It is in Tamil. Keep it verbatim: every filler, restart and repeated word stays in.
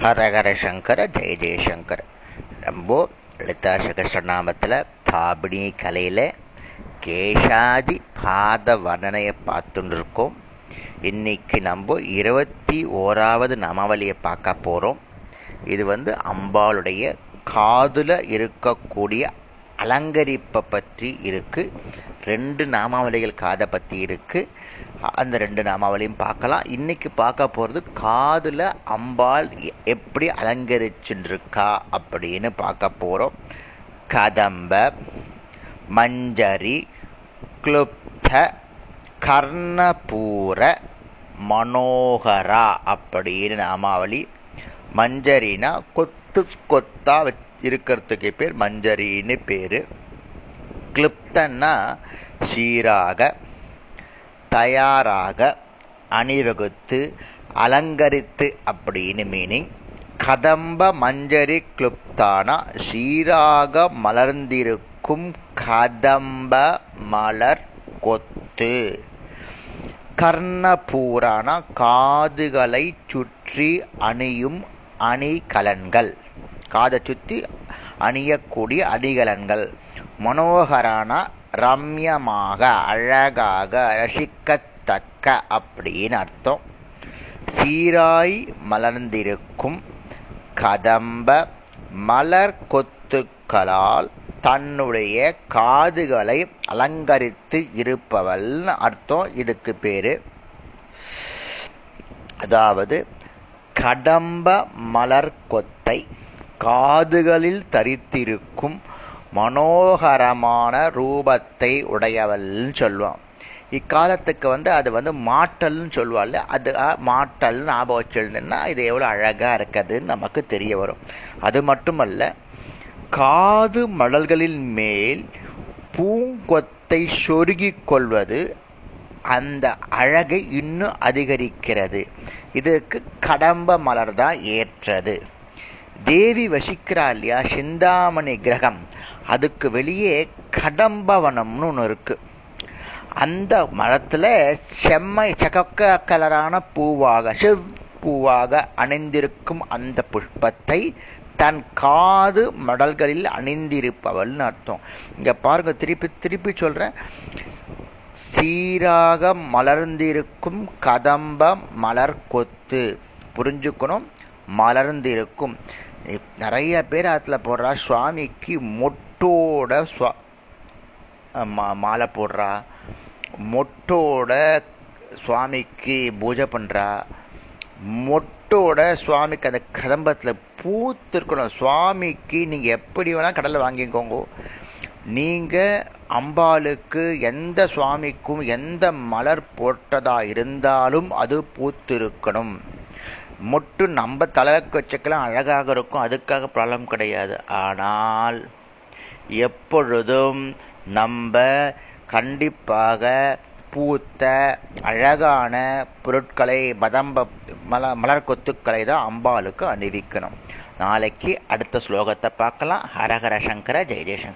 ஹரஹர சங்கர ஜெய ஜெயசங்கர். நம்ம லலிதா சகஸ்ரநாமத்தில் தாபினி கலையில் கேஷாதி பாத வர்ணனையை பார்த்துட்டு இருக்கோம். இன்னைக்கு நம்ம இருபத்தி ஓராவது நாமாவளியை பார்க்க போகிறோம். இது வந்து அம்பாளுடைய காதுல இருக்கக்கூடிய அலங்கரிப்பை பற்றி இருக்கு. ரெண்டு நாமாவளிகள் காதை பற்றி இருக்கு. அந்த ரெண்டு நாமாவளியும் பார்க்கலாம். இன்னைக்கு பார்க்க போகிறது காதுல அம்பாள் எப்படி அலங்கரிச்சுருக்கா அப்படின்னு பார்க்க போகிறோம். கதம்ப, மஞ்சரி, க்ளுப்த, கர்ணபூர, மனோகரா அப்படின்னு நாமாவளி. மஞ்சரினா கொத்து கொத்தா இருக்கிறதுக்கு பேர் மஞ்சரின்னு பேரு. கிளுப்தன்னா சீராக, தயாராக, அணிவகுத்து, அலங்கரித்து அப்படின்னு மீனிங். கதம்ப மஞ்சரி கிளுப்தானா சீராக மலர்ந்திருக்கும் கதம்ப மலர் கொத்து. கர்ணபூரானா காதுகளை சுற்றி அணியும் அணிகலன்கள், காதை சுற்றி அணியக்கூடிய அணிகலன்கள். மனோகரான ரம்யமாக, அழகாக, ரசிக்கத்தக்க அப்படின்னு அர்த்தம். சீராய் மலர்ந்திருக்கும் கதம்ப மலர் கொத்துக்களால் தன்னுடைய காதுகளை அலங்கரித்து இருப்பவள்னு அர்த்தம். இதுக்கு பேரு அதாவது கடம்ப மலர் கொத்தை காதுகளில் தரித்திருக்கும் மனோகரமான ரூபத்தை உடையவள்னு சொல்லுவான். இக்காலத்துக்கு வந்து அது வந்து மாட்டல்னு சொல்லுவாள். அது மாட்டல் ஞாபகம் வச்சுன்னா இது எவ்வளோ அழகாக இருக்குதுன்னு நமக்கு தெரிய வரும். அது மட்டுமல்ல, காது மலர்களின் மேல் பூங்கொத்தை சொருகிக் கொள்வது அந்த அழகை இன்னும் அதிகரிக்கிறது. இதுக்கு கடம்ப மலர் தான் ஏற்றது. தேவி வசிக்கிறா இல்லையா, சிந்தாமணி கிரகம், அதுக்கு வெளியே கடம்பவனம்னு ஒன்று இருக்கு. அந்த மரத்துல செம்மை சகக்க கலரான பூவாக, செவ்வூவாக அணிந்திருக்கும் அந்த புஷ்பத்தை தன் காது மடல்களில் அணிந்திருப்பவள்னு அர்த்தம். இங்க பாருங்க, திருப்பி திருப்பி சொல்றேன். சீராக மலர்ந்திருக்கும் கதம்ப மலர் கொத்து, புரிஞ்சுக்கணும். மலர்ந்திருக்கும். நிறைய பேர் அதுல போடுறா, சுவாமிக்கு மொட்டோட மாலை போடுறா, மொட்டோட சுவாமிக்கு பூஜை பண்றா, மொட்டோட சுவாமிக்கு அந்த கதம்பத்துல பூத்து இருக்கணும். சுவாமிக்கு நீங்க எப்படி வேணா கடலை வாங்கிக்கோங்க, நீங்க அம்பாளுக்கு எந்த சுவாமிக்கும் எந்த மலர் போட்டதா இருந்தாலும் அது பூத்து இருக்கணும். மொட்டு நம்ம தலைக்கு வச்சுக்கலாம், அழகாக இருக்கும், அதுக்காக ப்ராப்ளம் கிடையாது. ஆனால் எப்பொழுதும் நம்ம கண்டிப்பாக பூத்த அழகான பொருட்களை, மதம்ப மல மலர் கொத்துக்களை தான் அம்பாளுக்கு அணிவிக்கணும். நாளைக்கு அடுத்த ஸ்லோகத்தை பார்க்கலாம். ஹரஹர சங்கர ஜெய ஜெயசங்கர்.